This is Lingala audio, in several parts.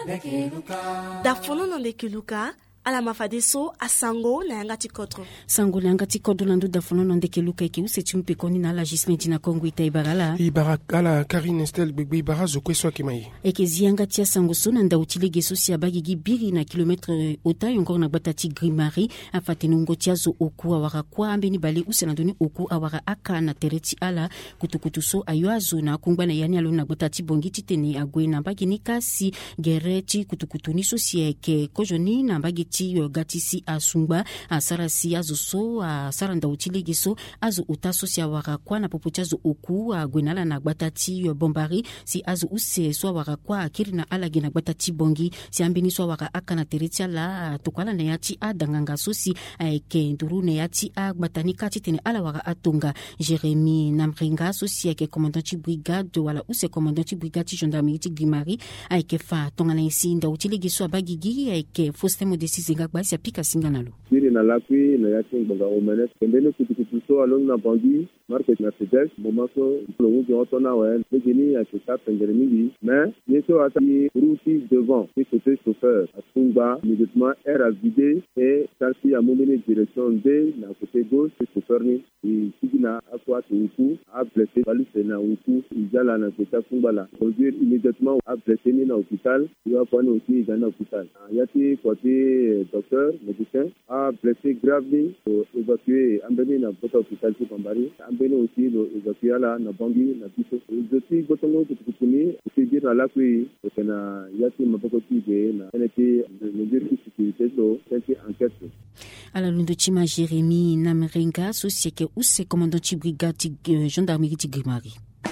dafono na ndekeluka ala mafadeso asango na yanga tikotro sango na yanga tikodo na nduda fono na ndekeluka eke useti mpekoni na ala jismenti na Kongo ita ibarala ibarakala Karine Estelle Begbe ibarazo kweswa kimai eke zianga tia sango so na nda utilege so si abagigi biri na kilometre ota yongor na batati Grimari afate nungo tiazo oku awara kwa ambeni bale use na doni oku awara aka na tereti ala kutukutu so ayoazo na kungba na yani alo na batati bongiti tene agwe na bagini kasi gereti kutukutu ni so si eke kojoni na bagiti gatisi asungba asarasi azo so asaranda utilege so azo utaso si awara kwa na popochazo oku agwenala na batati bombari si azo use so awara kwa akiri na alage na batati bongi si ambini so awara aka na tereti ala tokwala na yati adanganga so si eke nduru na yati agbatani kati tene ala wara atonga Jérémy Namringa so si eke commandant brigade wala use commandant brigade gendarmerie Grimari eke fa tonga na isi nda utilege so abagigi eke Faustin Modesti zinga basi apika singa nalo siri na lakwi na yati bonga omenes kembele kutukutu so along na bangi market na Fidesz momaso lo wuji otona wa begini akika pengermingi mais yeso ataki route devant et côté chauffeur asungba immédiatement air a vidé et taxi a mené direction D na côté gauche et chauffeur ni sigina akwa tuku a blessé balise na uku izala na côté asungba la conduire immédiatement a blessé ni na hôpital il va prendre aussi dans hôpital yati côté docteur médecin a blessé gravement évacué amené na côté hôpital de Bambari amené aussi évacué là na Bangi na Biso je suis botongo tukutuni c'est dire là que na yati mabokoti de na NT mesure de sécurité do c'est enquête ala lundo chima Jérémy Namringa société ou c'est commandant de brigade gendarmerie Grimari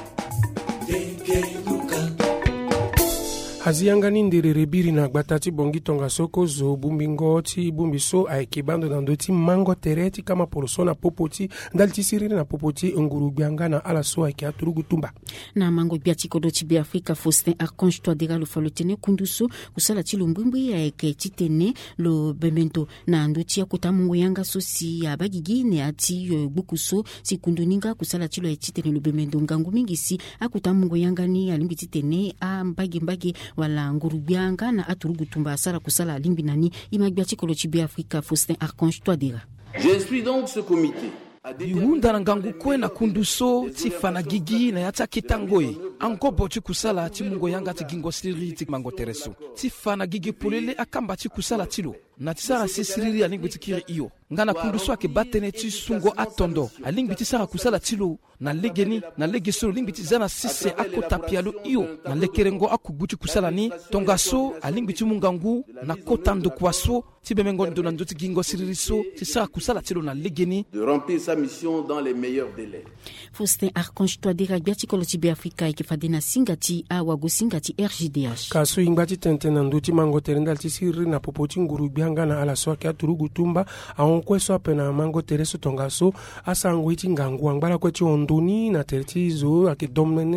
haziangani nderere biri na gbatati bongi tonga soko zo bumbingo ti bumbiso aikebando na ndoti mango tereti kama poroso na popoti ndalti siriri na popoti nguru bianga na ala so aiki aturugu tumba na mango biati kodoti bi Afrika Faustin Archange Touadéra lo falotene kunduso kusala ti lumbimbi aike titene lo bemento na ndoti ya kota mungu yanga so si abagigi ne ati bukuso si kunduninga kusala ti lo titene lo bemento ngangu mingi si akuta mungu yanga ni alimbi titene a mbagi wala ngurubianga na aturugu tumba asara kusala limbi nani imagbiati kolochi bi Afrika Faustin Archange Touadéra. J'instruis donc ce comité Yunda ngangu kwe na kunduso tifana gigi na yata kitangoye anko bochi kusala ti mungo yanga ti gingo siriri ti mango tereso tifana gigi polele akamba ti kusala tilo na tisara sisiriri alingbi ti kiri iyo ngana kunduso ake batene ti sungo atondo alingbi ti sara kusala tilo na legeni na legeso lingbi ti zana sise akota pialo iyo na lekerengo akubuti kusala ni tongaso alingbi ti mungangu na kota ndokwaso ti bemengo ndo na ndoti gingo siriri so ti sara kusala tilo na legeni de remplir sa mission dans les meilleurs délais. Faustin Archange Touadéra biati koloti bi Afrika eke fadena singati awago singati RJDH kaso ingbati tentena ndoti mango terendal ti siriri na popoti nguru bianga na ala so ake aturugu tumba aonkweso apena mango tereso tongaso asango iti ngangu angbala kwe ti ondoni na tereti zo ake domene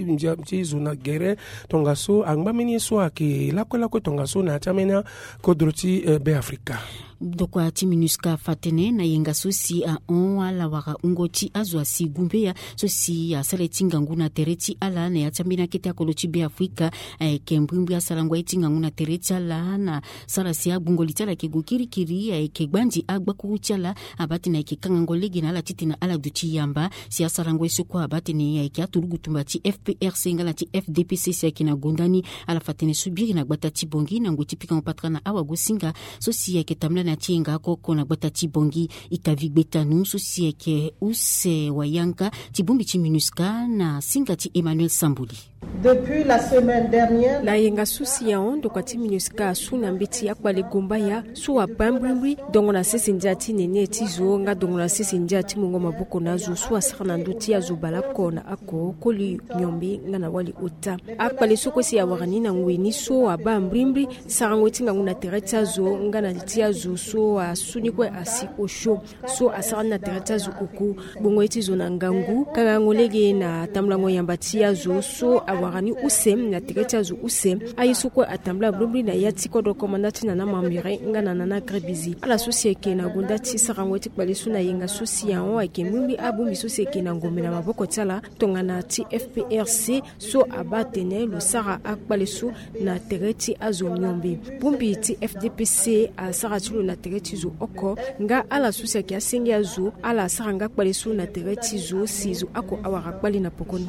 ti zo na gere tongaso angbameni so ake lakwe tongaso na atamena kodroti be Afrika dokwa ti MINUSCA fatene na yenga so si a on ala waka ungoti azwa si gumbeya so si a sala tingangu na tereti ala na yatambina kete akolochi be Afrika kembrimbi asalangwa itingangu na tereti ala na sala si abungolita la kegukirikiri ke gbandi agbakuruti ala abati na ke kangangolegi na ala titina ala duti yamba si asalangwa isoko abati ne ke aturugu tumbati FPRC ngala ti FDPC si akina gondani ala fatene subiri na gbatati bongi na ngoti pika patrana awago singa so si ke tamla na tienga koko na gbatati bongi ikavigbetanu so si eke use wayanka tibumbi ti MINUSCA na singa ti Emmanuel Sambuli. Depuis la semaine dernière, la yenga susi ya ondo kwa ti MINUSCA suna mbiti akwale gomba ya suwa bambrimbi dongo na sese njati nene ti zo nga dongo na sese njati mungo mabuko na zo suwa sakana nduti ya zo balako na ako koli nyombi nga na wali uta akwale soko si ya warani na ngweni so wa bambrimbi sarangweti nga nguna tereta zo nga na tia zo so wa suni kwe asiko sho so asara na tereta zo uku bongo eti zo na ngangu kanga ngolege na tamlango yambati ya zo so awa awagani usem na tereti azu usem ayisuko atambla blubli na yati kodo komandati na mamire ngana na grebizi ala societe na gundati sarangweti kwalisu na yenga social ake mumbi abu misosieke na ngombe na maboko tsala tongana ti FPRC so abatene lo sara akbalesu na tereti azu nyombe bumbi ti FDPC a sara tulu na tereti zu oko nga ala societe asengi azu ala saranga kwalisu na tereti zu sizu ako awara kwali na pokoni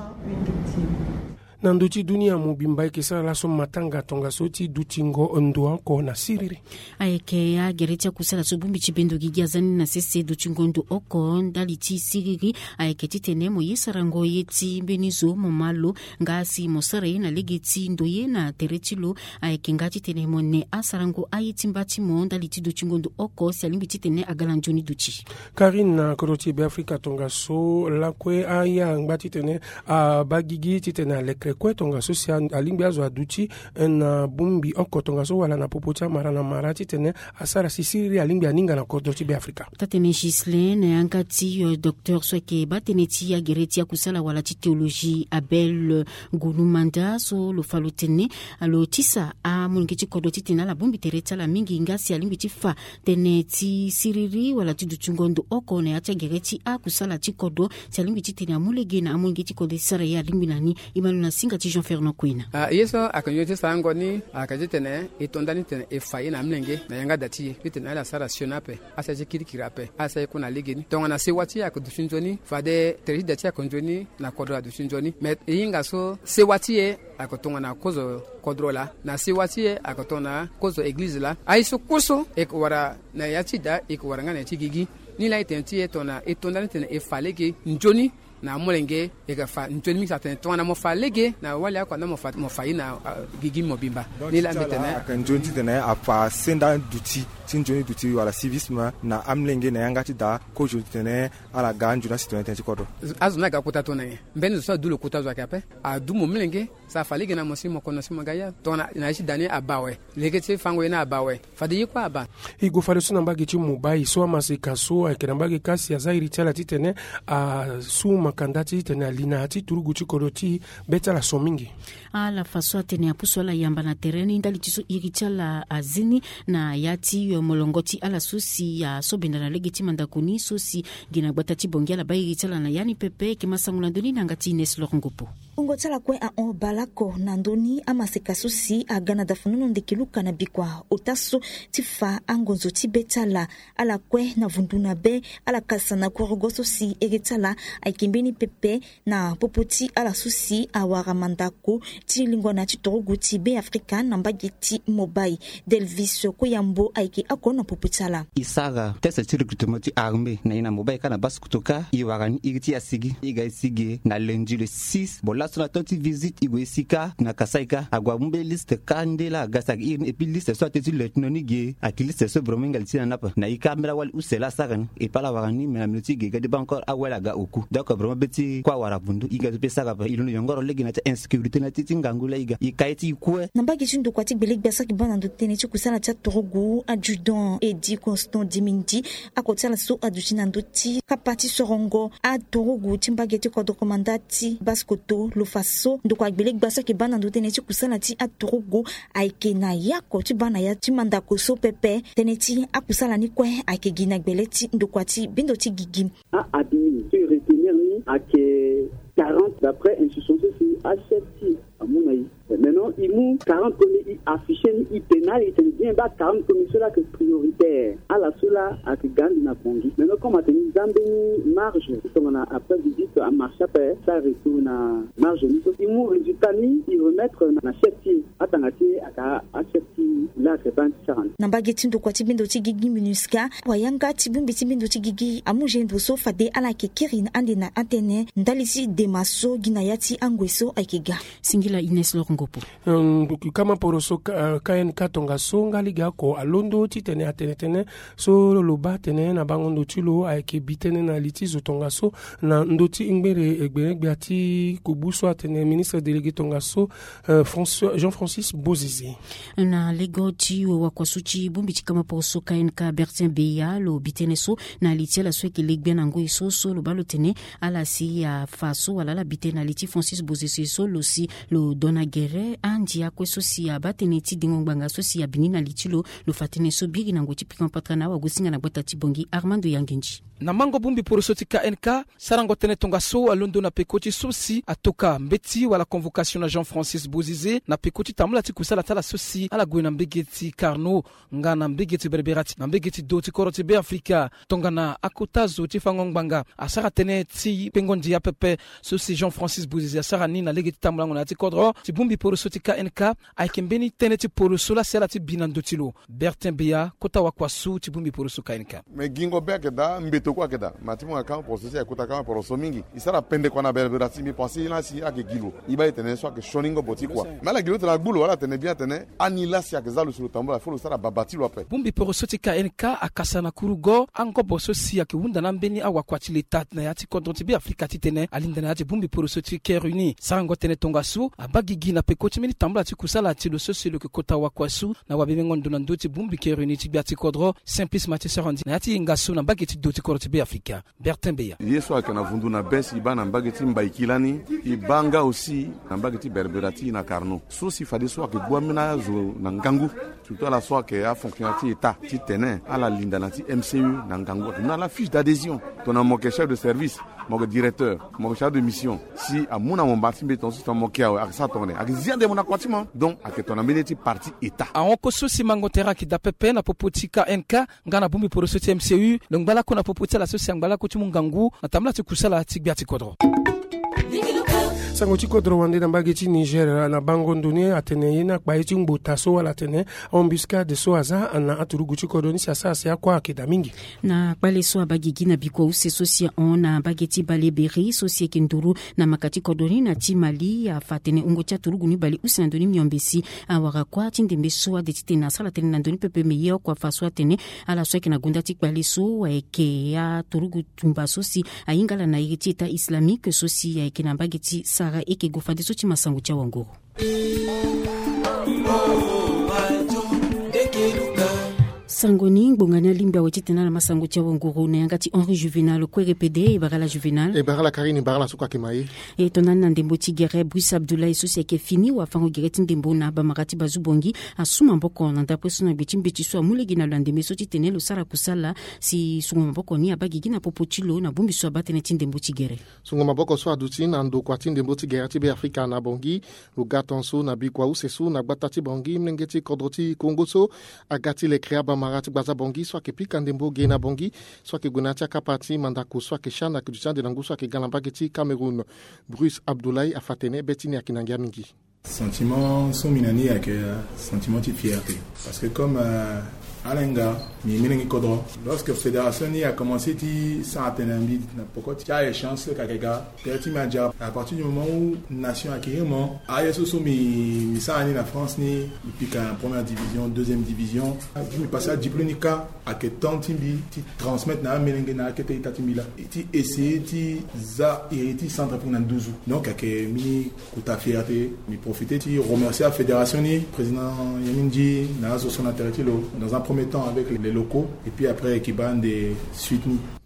na nduti dunia mubimba ikisala laso matanga tonga soti dutingo ndua ko na siriri ayeke ya geretia kusala subumbi chibendo gigiazani na sese dutingo ndu oko ndali ti siriri ayeke titene mo yesarango yeti benizo momalo ngasi mosare na legeti ndoye na teretilo ayeke ngati tene mo ne asarango ayeti mbati mo ndali ti dutingo ndu oko salimbi titene agalanjoni duti Karine na koroti be Afrika tonga so lakwe aya ngati tene bagigi titene lekre kwe tonga so si alimbi azo aduti na bumbi oko tonga so wala na popota mara na marati tene asara sisiri alimbi aninga na kodoti be Afrika tatene Gislaine yankati docteur sweke bateneti ya gereti ya kusala wala ti théologie Abel Gulumanda so lo falutene alo tisa a mulngeti kodoti tena la bumbi tereta la mingi ngasi alimbi ti fa tene ti siriri wala ti dutungondo oko na ata gereti a kusala ti kodo ti alimbi ti tena mulege na mulngeti kodo sara ya alimbi nani imanu na singa ti Jean Fernand Queen yeso akanyo ti sangoni akajitene itondani tene efaye na mlenge na yanga dati tene la sara sionape asa je kirikira pe asa kuna ligeni tonga na sewati akudushinjoni fade teriji dati akonjoni na kodro adushinjoni met yinga so sewati e akotonga na kozo kodrola na sewati e akotona kozo eglise la aiso koso ekwara na yatida ekwara ngana ti gigi ni la itenti etona itondani tene efaleke njoni na molenge ekafa ntoni mi saten tona mo falege na wale akwa na mo fa ina gigi mobimba ni la metena akanjonti tena afa senda duti tinjoni duti wala civisme na amlenge na yangati da ko joti tena ala ganju na citoyen tenti kodo azuna ga kota tona mbeni so dulo kota zo kape adu mo mlenge sa falege na mo simo kono simo gaya tona na shi dani abawe legete fango na abawe fadi yikwa aba igo fale suna mbagi ti mubai so amasika so akena mbagi kasi ya zairi tala titene a suma kandati tena lina ati turugu chikoroti beta la somingi ala faso tena apuso la yamba na tereni ndali tiso irichala azini na yati molongoti ala susi ya sobenda na legeti mandakuni susi gina batati bongiala bayirichala na yani pepe kemasangula ndoni nangati Ines Lorongopo Ungotala kwe a on balako nandoni amaseka susi agana dafununu ndekiluka na bikwa otaso tifa angonzo tibetala ala kwe na vunduna be ala kasana korogoso si egetala aikimbeni pepe na popoti ala susi awara mandako ti lingwa na titorugu ti be Afrika na mbageti mobai Delvis Koyambo aiki akona popotala isaga tesa ti recrutement ti armée na ina mobai kana bas kutoka iwarani igiti asigi iga isigi na lundi le 6 la tonti visite igwesika na kasaika agwa mbe liste kandela gasak in et puis liste soit tu le nonigi akiliste so bromengal tina napa na ikamera wal usela sagan e pala warani me amiti ge de bankor awela ga oku donc vraiment beti kwa warabundu iga pe saka pa ilunu yongoro legi na insécurité na tingangula iga ikaiti kwe namba gitundu kwa tibelik basa kibana ndotene ci kusala cha torogu adjudant Edi Constant Dimindi akotala so adujina ndoti kapati sorongo a torogu timbageti kwa dokumandati baskoto lufaso ndokwa belik basa kibana ndotene ci kusala ti atorogu aike na yako ti bana ya ti mandako so pepe teneti akusala ni kwe aike gina gbeleti ndokwa ti bindo ti gigi admis se retenir ni ake 40 d'après institution ceci accepté à mon avis. Maintenant, il mou 40 commis affiché ni pénal, il tenait bien bas 40 commissions là que prioritaire. À la cela, à que gagne na pongi. Maintenant, comme à tenir zambeni marge, on a après visite à marche après, ça retourne à marge. Il mou résultat ni, il remettre na chefti, atangati aka accepti là que 40. Nambageti ndo kwa tibindo tigigi minuska, wayanga tibumbi tibindo tigigi amuje ndo so fade ala ke kirin ande na antenne ndalisi demaso ginayati angweso aikiga. Singila Ines Lorongopo. Kama poroso kaen katonga songa liga ko alondo titene atene so loba tene na bangondo tulo aike bitene na litizo tonga so na ndoti ingbere egbe ati kubuso atene ministre délégué tonga so Jean-Francis Bozizi. Na legoti wa kwa suchi bumbi chikama poroso KNK Bertin Beya lo biteneso na litia la sweke legbia na ngoi soso lo balo tene ala si ya faso wala la bitena liti Francis Bozeseso lo si lo donagere andi ya kweso si ya batene ti dingongbanga so si ya binina litilo lo fateneso bigi na ngoti pikan patrana wa gosinga na bota tibongi Armando Yangenji na mango bumbi poroso ti KNK sarango tene tonga so alondo na pekoti sosi atoka mbeti wala convocation na Jean-Francis Bozize na pekoti tamula ti kusala tala sosi ala gwena mbegeti Carno nga na mbegeti berberati na mbegeti do ti koroti be Afrika tonga na akotazo ti fangongbanga asara tene ti pengondi ya pepe sosi Jean-Francis Bozize asara ni na legeti tamula ngona ti kodro ti bumbi poroso ti KNK aikembeni tene ti poroso la sela ti binandotilo Bertin Beya kota wa kwasu ti bumbi poroso KNK me gingo beke da mbeto kwa keda matimu akam poroso ya kuta kama poroso mingi isara pende kwa na berberati mi pensi la si ake gilo iba itene so ake shoningo boti kwa mala gilo tena gulo wala tene bien tene anila si ake zalu sur tambola folo sara babati lo ape bumbi poroso ti KNK akasana kurugo ango boso si ake wunda na mbeni awa kwa ti letat na yati kontroti bi Afrika ti tene alinda na yati bumbi poroso ti Keruni sarango tene tonga su abagigi na pekoti meni tambola ti kusala ti lo sosi lo ke kota wa kwa su na wabibe ngondo na ndo ti bumbi Keruni ti biati kodro simplice mati sarandi na yati ngasu na bageti do ti koroti bi Afrika Bertin Beya yeso ake na vundu na besi iba na bageti mbaikilani ibanga aussi na bageti berberati na Carno sosi fade so ake gwamina zo na ngangu surtout la so ake a fonctionnaire ti état ti tene ala linda na ti MCU na ngangu na la fiche d'adhésion ton mon chef de service mon directeur mon chef de mission si amuna mon bati beton si ton mokia ak sa tonne ak ziande mon akwatiment donc ak ton ameneti parti état a on ko sosi mangotera ki da pepe na popoti KNK ngana bumbi poroso ti MCU donc bala ko na popoti la sosi ngala ko ti mungangu na tamla ti kusala ti biati kodro sango ti kodro wande na mbage ti Niger na bango nduni atene ye na kpaye ti ngbota so wala tene embuscade so aza ana aturugu ti kodro ni si asasi akua akeda mingi na kpale so abagigi na bikua use so si on na mbage ti baleberi so si ekenduru na makati kodro na ti Mali afa tene ungo ti aturugu ni bale use na ndoni miombesi awara kua ti ndembe so ade ti tene asala tene na ndoni pepe meye kua fa so atene ala so ayeke na gonda ti kpale so ayeke aturugu tumba so si ahingala na iri ti état islamique so si ayeke na mbage ti sara eke gofande so ti masango tia wanguru sangoni ngbongani alimbi awe ti tene na masango tia wanguru na yanga ti Henri Juvenal kwere pede ebara Juvenal ebara Karine ebara so kwake maye e tonani na ndembo ti gere Bruce Abdoulaye so si ayeke fini wafango gere ti ndembo na bamara ti bazubongi asuma mboko na ndapo so na gbe ti mbeti so amulegi na lo andembe so ti tene lo sara kusala si sungo maboko ni abagigi na popo ti lo na bongbi so abatene ti ndembo ti gere sungo maboko so adu ti na ndokua ti ndembo ti gere ti be Afrika na bongi lo ga tonso na bikua use so na gbata ti bongi mlenge ti kodro ti Congo so aga ti le krea bamara ti gbaza bongi so ayeke pika ndembo ge na bongi so ayeke gue na ti akapa ti mandako so ayeke shana ayeke duti ande na ngu so ayeke ga na mbage ti Cameroun Bruce Abdoulaye afa tene be ti ni ayeke na ngia mingi sentiment so minani ayeke sentiment ti fierté parce que comme Alenga, mi minengi kodro. Lorsque la fédération a commencé à atteindre pourquoi tu as chance kakega, à partir du moment où nation acquérimment, ASO mi ça la France ni depuis qu'en première division, deuxième division, je me passé à diplonica à que tant timbi ti transmettre na minengi na que ta timbila. Ti essayer ti za hériti centre pour na 12. Donc à que mi kuta fierté, mi profiter ti remercier la fédération ni président Yamindi na zo son territoire dans un premier temps avec les locaux et puis après qui ban des suites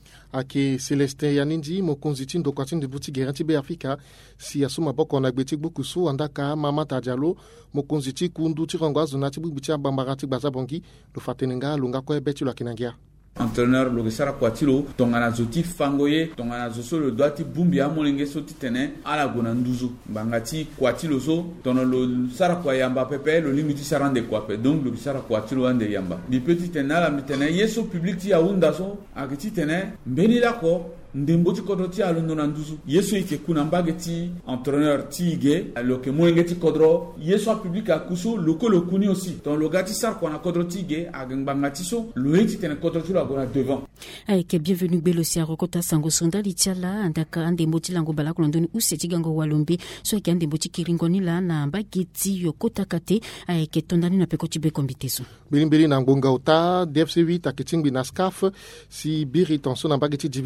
ake Celestin Yanindi mokonzi ti ndokua ti ndembo ti gere ti be Afrika si aso maboko na gbe ti gbuku so andaka Mamata Diallo mokonzi ti kundu ti rongo azo na ti gbugbi ti abambara ti gbaza bongi lo fa tene nga lo nga kue be ti lo ayeke na ngia entraîneur lo sara kwatilo tongana zoti fangoye tongana zoso le doiti bumbi amolenge soti tene ala gona nduzu bangati kwatilo so tono lo sara kwa yamba pepe lo limiti sarande kwa pe donc lo sara kwatilo ande yamba di petit tenala mitene yeso public ti yaunda so akiti tene mbeni la ko ndembo ti kodro ti alondo na nduzu yeso ike kuna mbage ti entraîneur ti ige lo ke molenge ti kodro yeso a public akuso loko lo kuni aussi ton lo gati sar kwa na kodro ti ige agbanga ti so lo eti tene kodro ti lo agona devant ayeke bienvenue gbelo si arokota sango sonda li ti ala andaka andembo ti lango bala ko ndoni use ti gango walombe so ayeke andembo ti kiringoni la na mbage ti yo kotaka te ayeke tondani na peko ti be kombi so mbirimbiri na ngbonga ota DFC 8 ayeke ti ngbi na SCAF si biri tonso na mbage ti division use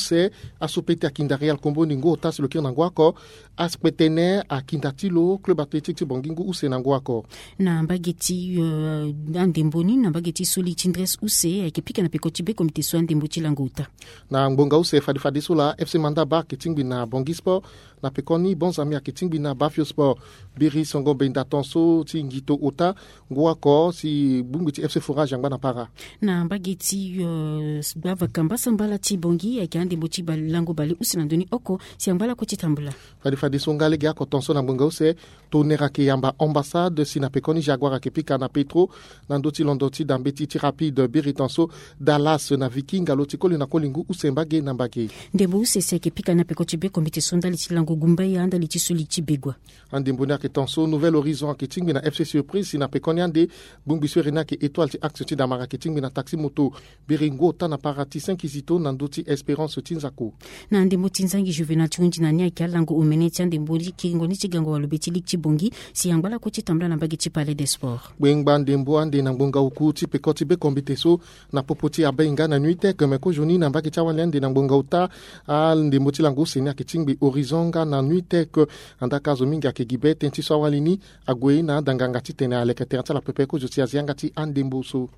use asopete akinda Real Kombo ningo otas le kirnango ako aspetene akinda tilo club athletic bongingo use nango ako na mbageti andemboni na mbageti soli tindres use ekipika na pekotibe komite so andembo tilangota na mbonga use fadi sola FC Mandaba ketingbi na Bongi Sport na pekoni bons amis ketingbi na Bafio Sport biri songo benda tonso ti ngito ota ngo ako si bungiti FC Forage ngba na para na mbageti bava kamba sambala ti bongi ekande moti balango bali usina ndoni oko si ngala ko titambula fadi songa lege ako tonso na mbonga use tonera ke yamba ambassade sina pekoni Jaguar kepika na Petro na ndoti londoti dambeti ti rapide biri tonso Dallas na Viking alotiko na kolingu usembage na mbage ndembo use kepika na pekotibe komite sonda litilango gumba ya anda litisuli tibegwa andembo na ke tonso Nouvel Horizon ketingbi na FC Surprise sina pekoni ande bumbiso rena ke étoile ti axe ti da mara ketingbi na taxi moto biringo ta na parati 5 kizito na ndoti Espérance Tinzako na ndembo tinzangi Juvenal tunji na nya kyalango umeneti ndembo likingo ni tigango walobeti likti bongi si yangala ko titambla na bageti Palais des Sports bwengba ndembo ande na ngonga uku ti pekoti be kombiteso na popoti abenga na nuite keme ko joni na bageti awalende na ngonga uta al ndembo ti lango senia ketingbi Horizonga na nuite ke andaka zo minga ke gibe tenti so awalini agwe na danganga ti tene aleke terata la pepe ko joti azianga ti andembo so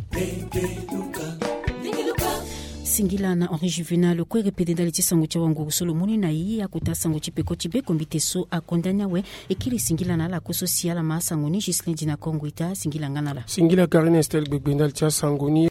singila na Henri Juvenal ko repede daliti sango cha wangu Solomoni na yi akuta sango chipeko chibe kombite so akondanya we ekiri singila na la ko social ma sango ni Gislin dina Kongo ita singila ngana la singila Karine Estel Begbendal cha sango ni